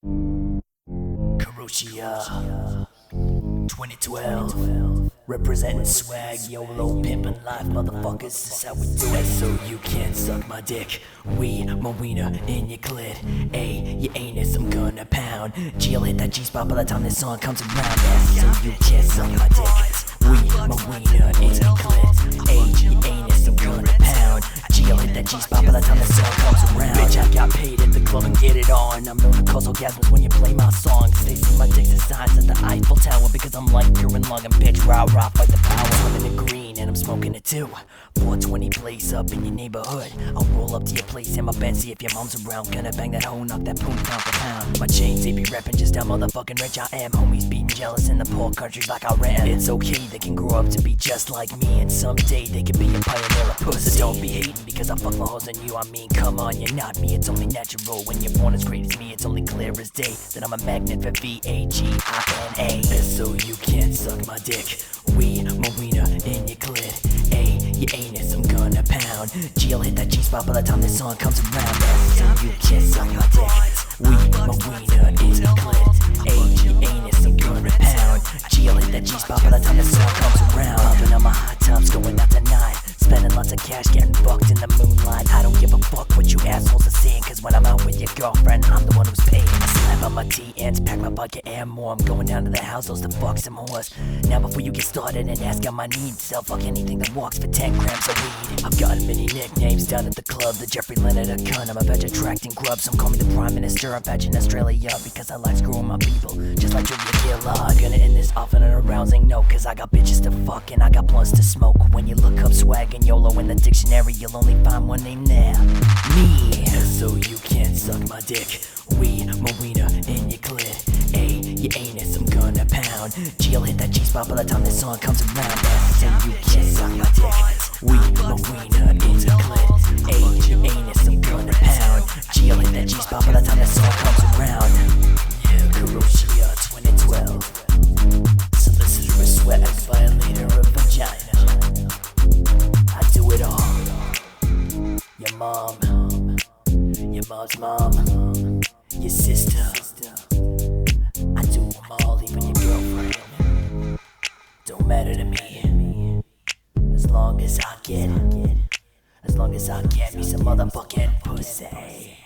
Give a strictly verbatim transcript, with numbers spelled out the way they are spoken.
Karuchia twenty twelve, representing swag, YOLO, pimpin' life, motherfuckers, this is how we do it. So you can't suck my dick, we, Marina, in your clit. A, your anus, I'm gonna pound. G'll hit that G-spot by the time this song comes around. S, so you can't suck my dick, we, Marina, in your clit. A, your anus, I'm gonna pound. G'll hit that G-spot by the time this song comes around. Bitch, I got paid at the club and get it on. I'm known to cause orgasms when you play my songs. They see my dick's the size of the Eiffel Tower because I'm like pure and long and bitch, rah rah, fight the power. I'm in the green and I'm smoking it too. four twenty place up in your neighborhood. I'll roll up to your place in my Benzie if your mom's around. Gonna bang that hoe, knock that poon pound for pound. My chains, they be reppin' just how motherfucking rich I am. Homies beating jealous in the poor countries like Iran. It's okay, they can grow up to be just like me, and someday they can be a pioneer of pussy. So don't be hating because I fuck more hoes than you. I mean, come on, you're not me, it's only natural. When you're born as great as me, it's only clear as day that I'm a magnet for V A G I N A. So you can't suck my dick, we, Marina, in your clit. A, your anus, I'm gonna pound. G'll hit that G-spot by the time this song comes around. So you can't suck my dick, we, Marina, in your clit. A, your anus, I'm gonna pound. G'll hit that G-spot by the time this song comes around. Popping on my hot tubs, going out tonight. Spending lots of cash, getting fucked in the moonlight. I don't give a fuck what you assholes are saying, cause when I'm out with your girlfriend, I'm the one who's paying. I slap on my T-ends, pack my bucket and more. I'm going down to the house, those to fuck some whores. Now before you get started and ask on my needs, I'll fuck anything that walks for ten grams of weed. I've gotten many nicknames down at the club. The Jeffrey Leonard a cunt, I'm a veg attracting grub. Some call me the Prime Minister, I'm veg in Australia because I like screwing my people, just like Julia Gillard. I'm gonna end this off on an arousing note, cause I got bitches to fuck and I got blunts to smoke. When you look up swag and YOLO in the dictionary, you'll only find one name there, me. So you can't suck my dick, we, Marina, in your clit. A, your anus, I'm gonna pound. G'll hit that G-spot by the time this song comes around. So you can't suck my dick, we, Marina, in your clit. A, your anus, I'm gonna pound. G'll hit that G-spot by the time this song comes around. Yeah, Karuchia twenty twelve, solicitor of swag, violator of vagina. I do it all. Your mom, your mom's mom, your sister. I do them all, even your girlfriend. Don't matter to me, as long as I get, as long as I get me some motherfucking pussy.